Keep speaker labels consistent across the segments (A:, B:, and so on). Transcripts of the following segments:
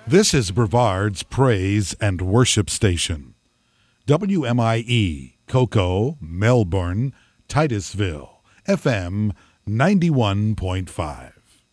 A: This is Brevard's Praise and Worship Station. WMIE, Cocoa, Melbourne, Titusville, FM 91.5.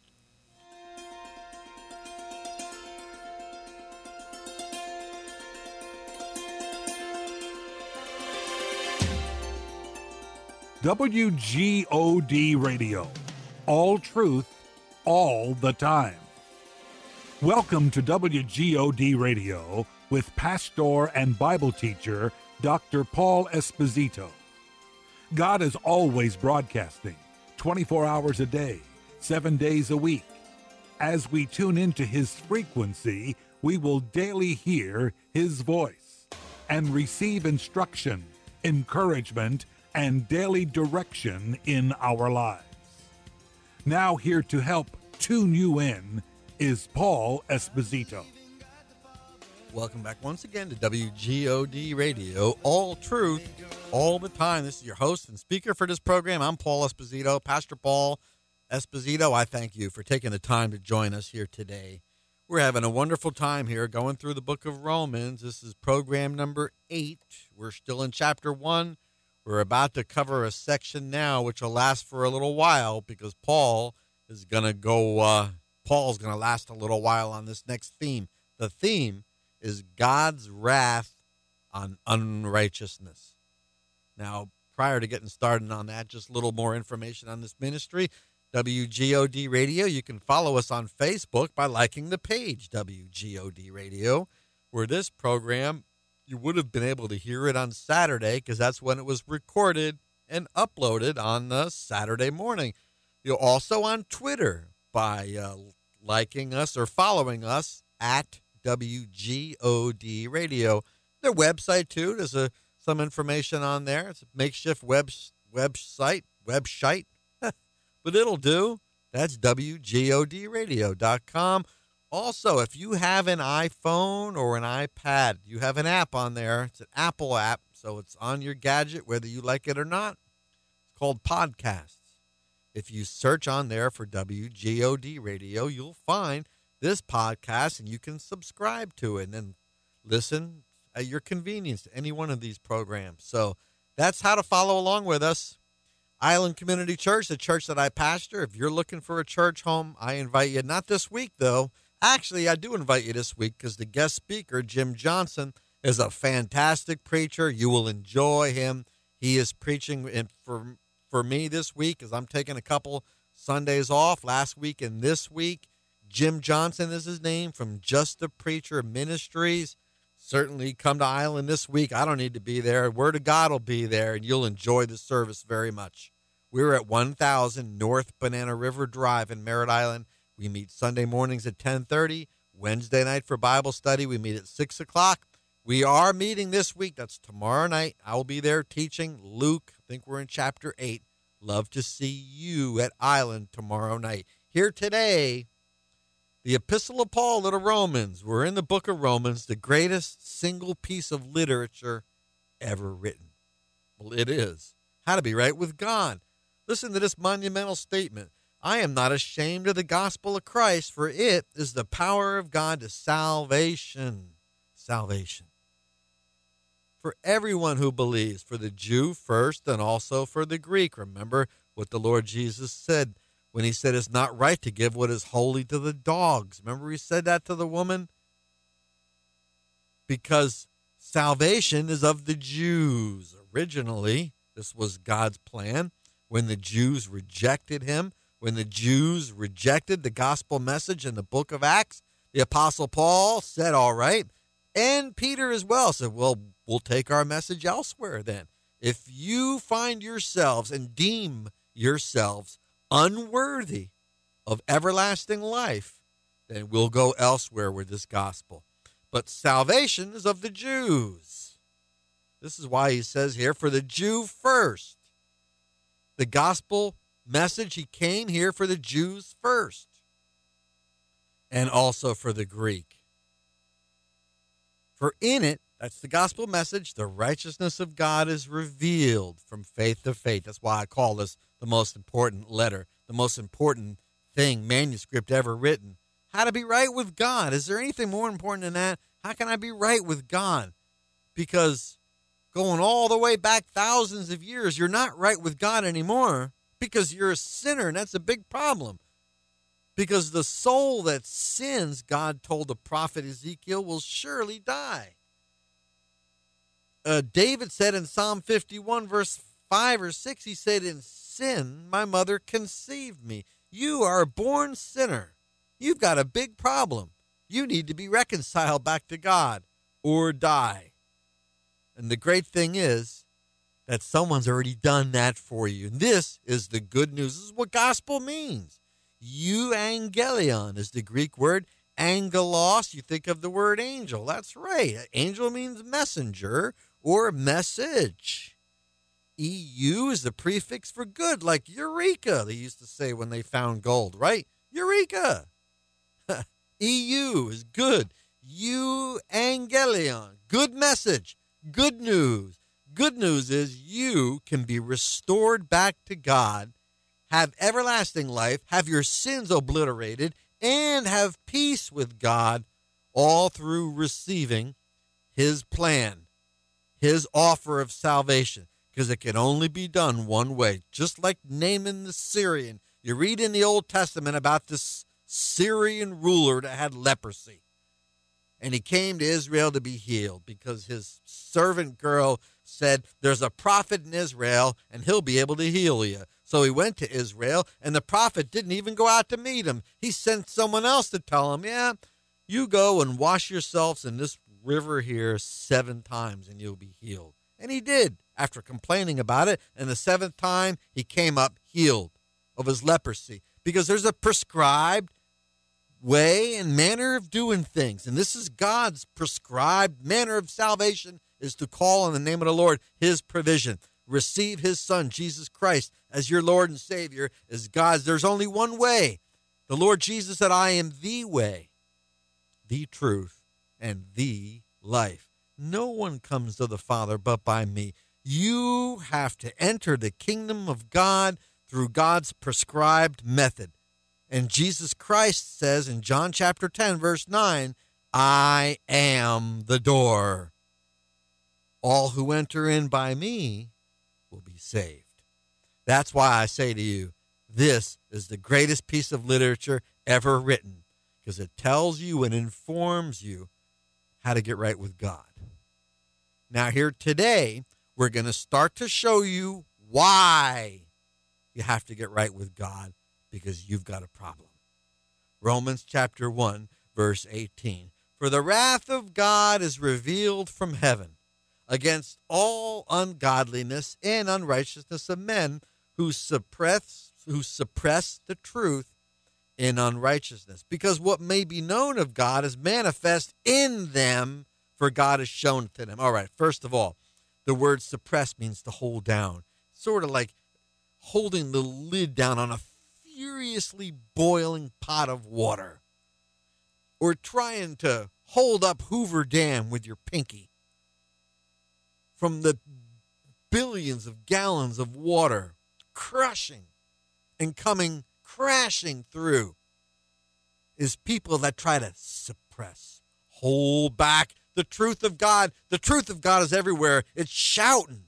A: WGOD Radio. All truth, all the time. Welcome to WGOD Radio with pastor and Bible teacher Dr. Paul Esposito. God is always broadcasting 24 hours a day, 7 days a week. As we tune into his frequency, we will daily hear his voice and receive instruction, encouragement, and daily direction in our lives. Now here to help tune you in is Paul Esposito.
B: Welcome back once again to WGOD Radio, all truth, all the time. This is your host and speaker for this program. I'm Paul Esposito, Pastor Paul Esposito. I thank you for taking the time to join us here today. We're having a wonderful time here going through the book of Romans. This is program number 8. We're still in chapter 1. We're about to cover a section now which will last for a little while because Paul's going to last a little while on this next theme. The theme is God's wrath on unrighteousness. Now, prior to getting started on that, just a little more information on this ministry. WGOD Radio, you can follow us on Facebook by liking the page, WGOD Radio, where this program, you would have been able to hear it on Saturday because that's when it was recorded and uploaded on the Saturday morning. You're also on Twitter by liking us or following us at WGOD Radio. Their website, too, there's some information on there. It's a makeshift website, but it'll do. That's WGODradio.com. Also, if you have an iPhone or an iPad, you have an app on there. It's an Apple app, so it's on your gadget, whether you like it or not. It's called Podcasts. If you search on there for WGOD Radio, you'll find this podcast, and you can subscribe to it and then listen at your convenience to any one of these programs. So that's how to follow along with us. Island Community Church, the church that I pastor. If you're looking for a church home, I invite you. Not this week, though. Actually, I do invite you this week because the guest speaker, Jim Johnson, is a fantastic preacher. You will enjoy him. He is preaching for me this week as I'm taking a couple Sundays off last week and this week. Jim Johnson is his name from Just a Preacher Ministries. Certainly come to Island this week. I don't need to be there. Word of God will be there, and you'll enjoy the service very much. We're at 1000 North Banana River Drive in Merritt Island. We meet Sunday mornings at 10:30. Wednesday night for Bible study, we meet at 6 o'clock. We are meeting this week. That's tomorrow night. I will be there teaching Luke. I think we're in chapter 8. Love to see you at Island tomorrow night. Here today, the Epistle of Paul to the Romans. We're in the book of Romans, the greatest single piece of literature ever written. Well, it is. How to be right with God. Listen to this monumental statement. I am not ashamed of the gospel of Christ, for it is the power of God to salvation. Salvation. For everyone who believes, for the Jew first and also for the Greek. Remember what the Lord Jesus said when he said it's not right to give what is holy to the dogs. Remember he said that to the woman? Because salvation is of the Jews. Originally, this was God's plan. When the Jews rejected him, when the Jews rejected the gospel message in the book of Acts, the Apostle Paul said, all right, and Peter as well said, well, we'll take our message elsewhere then. If you find yourselves and deem yourselves unworthy of everlasting life, then we'll go elsewhere with this gospel. But salvation is of the Jews. This is why he says here, for the Jew first. The gospel message, he came here for the Jews first. And also for the Greek. For in it, that's the gospel message, the righteousness of God is revealed from faith to faith. That's why I call this the most important letter, the most important thing, manuscript ever written. how to be right with God. Is there anything more important than that? How can I be right with God? Because going all the way back thousands of years, you're not right with God anymore because you're a sinner, and that's a big problem. Because the soul that sins, God told the prophet Ezekiel, will surely die. David said in Psalm 51, verse 5 or 6, he said, in sin, my mother conceived me. You are a born sinner. You've got a big problem. You need to be reconciled back to God or die. And the great thing is that someone's already done that for you. And this is the good news. This is what gospel means. Euangelion is the Greek word. Angelos, you think of the word angel. That's right. Angel means messenger or message. EU is the prefix for good, like Eureka, they used to say when they found gold, right? Eureka. EU is good. Euangelion, good message, good news. Good news is you can be restored back to God, have everlasting life, have your sins obliterated, and have peace with God, all through receiving his plan, his offer of salvation, because it can only be done one way, just like Naaman the Syrian. You read in the Old Testament about this Syrian ruler that had leprosy, and he came to Israel to be healed because his servant girl said, there's a prophet in Israel, and he'll be able to heal you. So he went to Israel, and the prophet didn't even go out to meet him. He sent someone else to tell him, yeah, you go and wash yourselves in this river here 7 times, and you'll be healed. And he did, after complaining about it. And the 7th time, he came up healed of his leprosy, because there's a prescribed way and manner of doing things. And this is God's prescribed manner of salvation, is to call on the name of the Lord, his provision. Receive his son, Jesus Christ, as your Lord and Savior, as God's. There's only one way. The Lord Jesus said, I am the way, the truth, and the life. No one comes to the Father but by me. You have to enter the kingdom of God through God's prescribed method. And Jesus Christ says in John chapter 10, verse 9, I am the door. All who enter in by me will be saved. That's why I say to you, this is the greatest piece of literature ever written, because it tells you and informs you how to get right with God. Now here today, we're going to start to show you why you have to get right with God, because you've got a problem. Romans chapter 1, verse 18. For the wrath of God is revealed from heaven against all ungodliness and unrighteousness of men who suppress the truth in unrighteousness. Because what may be known of God is manifest in them, for God has shown it to them. All right, first of all, the word suppress means to hold down. Sort of like holding the lid down on a furiously boiling pot of water, or trying to hold up Hoover Dam with your pinky from the billions of gallons of water crushing and coming crashing through, is people that try to suppress, hold back the truth of God. The truth of God is everywhere. It's shouting.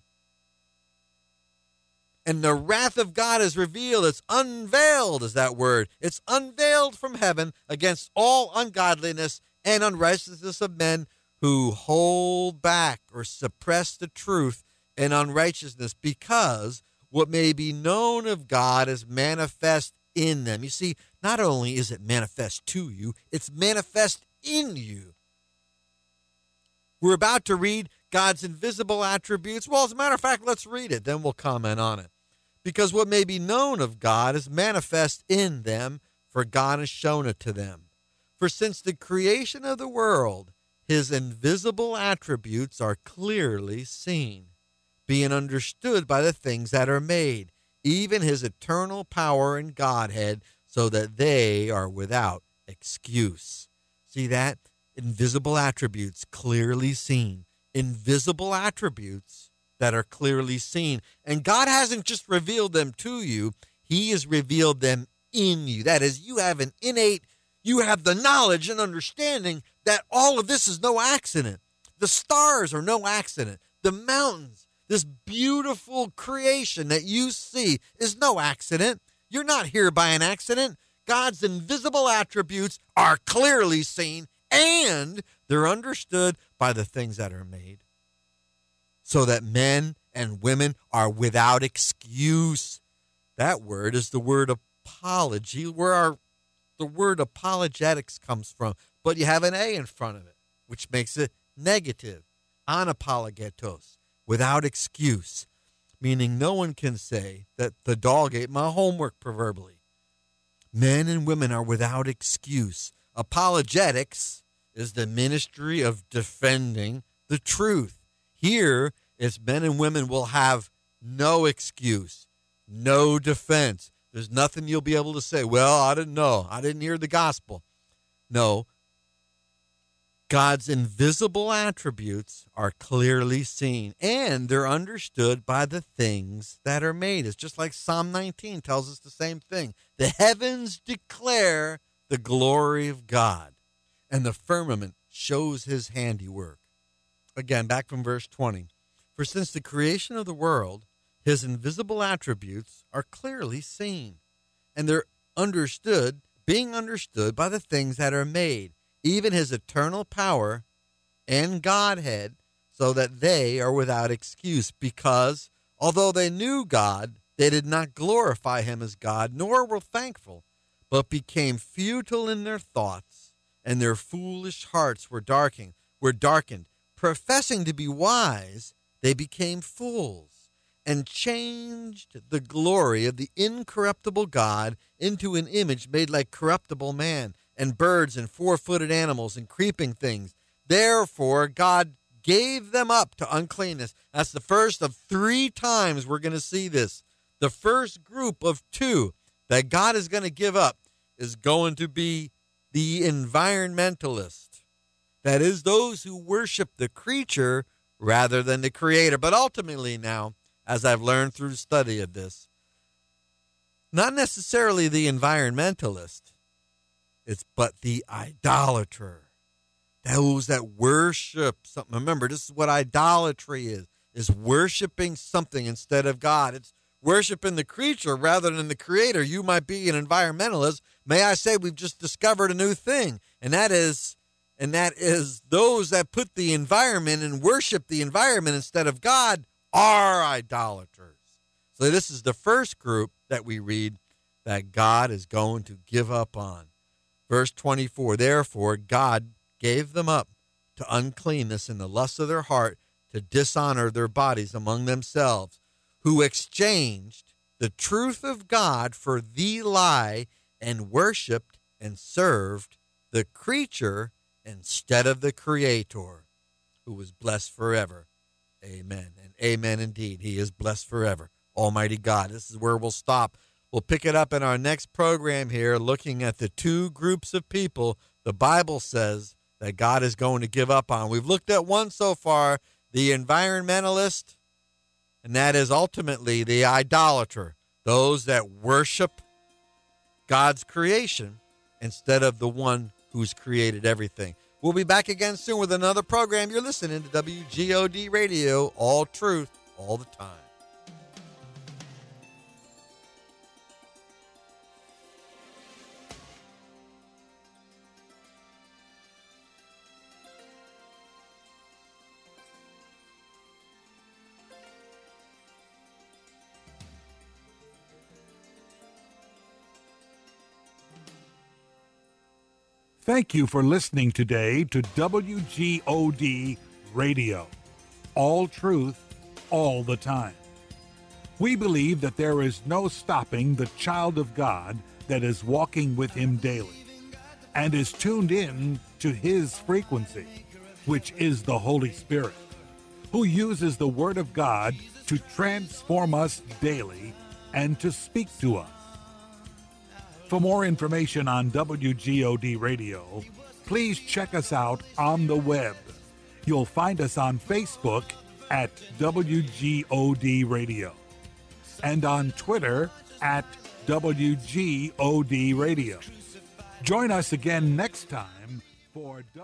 B: And the wrath of God is revealed. It's unveiled, is that word. It's unveiled from heaven against all ungodliness and unrighteousness of men who hold back or suppress the truth in unrighteousness, because what may be known of God is manifest in them. You see, not only is it manifest to you, it's manifest in you. We're about to read God's invisible attributes. Well, as a matter of fact, let's read it, then we'll comment on it. Because what may be known of God is manifest in them, for God has shown it to them. For since the creation of the world, his invisible attributes are clearly seen, being understood by the things that are made, even his eternal power and Godhead, so that they are without excuse. See that? Invisible attributes clearly seen. Invisible attributes that are clearly seen. And God hasn't just revealed them to you, he has revealed them in you. That is, you have an innate, You have the knowledge and understanding that all of this is no accident. The stars are no accident. The mountains, this beautiful creation that you see is no accident. You're not here by an accident. God's invisible attributes are clearly seen and they're understood by the things that are made, so that men and women are without excuse. That word is the word apology, where the word apologetics comes from, but you have an A in front of it, which makes it negative. Anapologetos, without excuse, meaning no one can say that the dog ate my homework, proverbially. Men and women are without excuse. Apologetics is the ministry of defending the truth. Here, it's men and women will have no excuse, no defense. There's nothing you'll be able to say, well, I didn't know. I didn't hear the gospel. No. God's invisible attributes are clearly seen, and they're understood by the things that are made. It's just like Psalm 19 tells us the same thing. The heavens declare the glory of God, and the firmament shows his handiwork. Again, back from verse 20. For since the creation of the world, his invisible attributes are clearly seen, and they're understood, being understood by the things that are made, even his eternal power and Godhead, so that they are without excuse, because although they knew God, they did not glorify him as God, nor were thankful, but became futile in their thoughts, and their foolish hearts were darkened. Professing to be wise, they became fools, and changed the glory of the incorruptible God into an image made like corruptible man, and birds and four-footed animals and creeping things. Therefore, God gave them up to uncleanness. That's the first of 3 times we're going to see this. The first group of 2 that God is going to give up is going to be the environmentalist. That is, those who worship the creature rather than the creator. But ultimately now, as I've learned through the study of this, not necessarily the environmentalist, but the idolater, those that worship something. Remember, this is what idolatry is worshiping something instead of God. It's worshiping the creature rather than the creator. You might be an environmentalist. May I say we've just discovered a new thing, and that is those that put the environment and worship the environment instead of God are idolaters. So this is the first group that we read that God is going to give up on. Verse 24, therefore God gave them up to uncleanness in the lust of their heart, to dishonor their bodies among themselves, who exchanged the truth of God for the lie, and worshiped and served the creature instead of the Creator, who was blessed forever. Amen. And amen indeed. He is blessed forever. Almighty God. This is where we'll stop. We'll pick it up in our next program here, looking at the 2 groups of people the Bible says that God is going to give up on. We've looked at one so far, the environmentalist, and that is ultimately the idolater, those that worship God's creation instead of the one who's created everything. We'll be back again soon with another program. You're listening to WGOD Radio, all truth, all the time.
A: Thank you for listening today to WGOD Radio. All truth, all the time. We believe that there is no stopping the child of God that is walking with him daily and is tuned in to his frequency, which is the Holy Spirit, who uses the Word of God to transform us daily and to speak to us. For more information on WGOD Radio, please check us out on the web. You'll find us on Facebook at WGOD Radio and on Twitter at WGOD Radio. Join us again next time for